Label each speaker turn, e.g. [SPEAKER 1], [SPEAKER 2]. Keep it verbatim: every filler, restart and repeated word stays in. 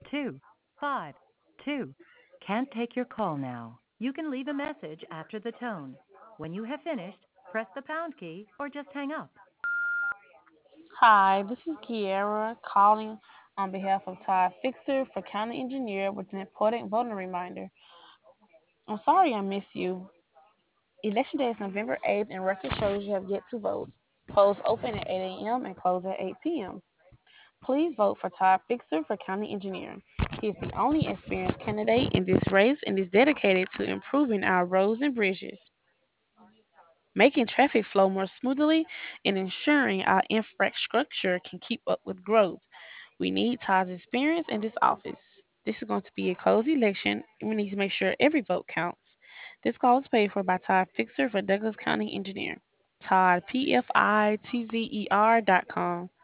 [SPEAKER 1] two five two. Can't take your call now. You can leave a message after the tone. When you have finished, press the pound key or just hang up.
[SPEAKER 2] Hi, this is Kiera calling on behalf of Todd Fixer for County Engineer with an important voting reminder. I'm sorry I miss you. Election day is November eighth and record shows you have yet to vote. Polls open at eight a m and close at eight p m. Please vote for Todd Fixer for County Engineer. He is the only experienced candidate in this race and is dedicated to improving our roads and bridges, making traffic flow more smoothly, and ensuring our infrastructure can keep up with growth. We need Todd's experience in this office. This is going to be a closed election, and we need to make sure every vote counts. This call is paid for by Todd Fixer for Douglas County Engineer. Todd, P F I T Z E R dot com.